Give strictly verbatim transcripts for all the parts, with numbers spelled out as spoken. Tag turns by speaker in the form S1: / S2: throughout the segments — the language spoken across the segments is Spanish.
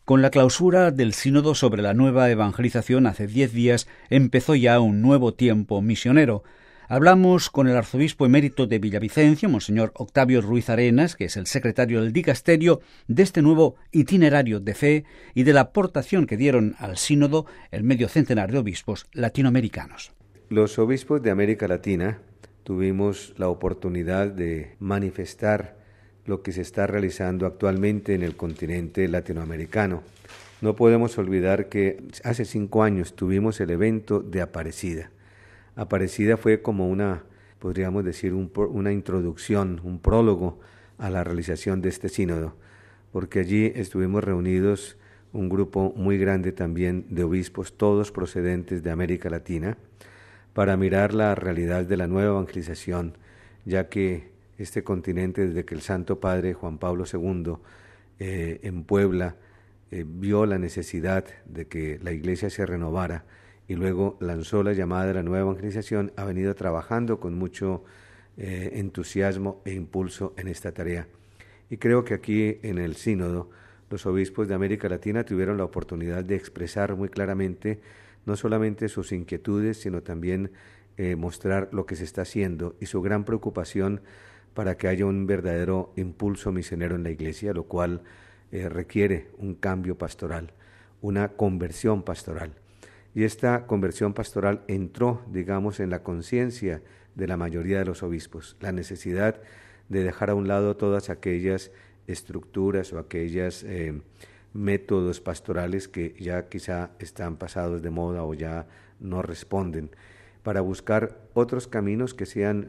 S1: Con la clausura del Sínodo sobre la nueva evangelización hace diez días empezó ya un nuevo tiempo misionero. Hablamos con el arzobispo emérito de Villavicencio, Monseñor Octavio Ruiz Arenas, que es el secretario del dicasterio, de este nuevo itinerario de fe y de la aportación que dieron al Sínodo el medio centenar de obispos latinoamericanos.
S2: Los obispos de América Latina tuvimos la oportunidad de manifestar lo que se está realizando actualmente en el continente latinoamericano. No podemos olvidar que hace cinco años tuvimos el evento de Aparecida. Aparecida fue como una, podríamos decir, un, una introducción, un prólogo a la realización de este sínodo, porque allí estuvimos reunidos un grupo muy grande también de obispos, todos procedentes de América Latina, para mirar la realidad de la nueva evangelización, ya que este continente, desde que el Santo Padre Juan Pablo segundo eh, en Puebla eh, vio la necesidad de que la Iglesia se renovara y luego lanzó la llamada de la nueva evangelización, ha venido trabajando con mucho eh, entusiasmo e impulso en esta tarea. Y creo que aquí en el Sínodo los obispos de América Latina tuvieron la oportunidad de expresar muy claramente no solamente sus inquietudes, sino también eh, mostrar lo que se está haciendo y su gran preocupación para que haya un verdadero impulso misionero en la Iglesia, lo cual eh, requiere un cambio pastoral, una conversión pastoral. Y esta conversión pastoral entró, digamos, en la conciencia de la mayoría de los obispos, la necesidad de dejar a un lado todas aquellas estructuras o aquellos eh, métodos pastorales que ya quizá están pasados de moda o ya no responden, para buscar otros caminos que sean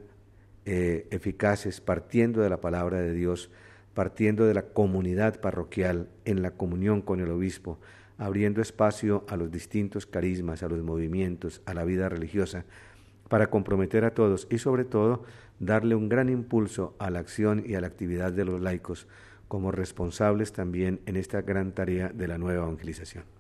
S2: Eh, eficaces, partiendo de la palabra de Dios, partiendo de la comunidad parroquial, en la comunión con el obispo, abriendo espacio a los distintos carismas, a los movimientos, a la vida religiosa, para comprometer a todos y sobre todo darle un gran impulso a la acción y a la actividad de los laicos como responsables también en esta gran tarea de la nueva evangelización.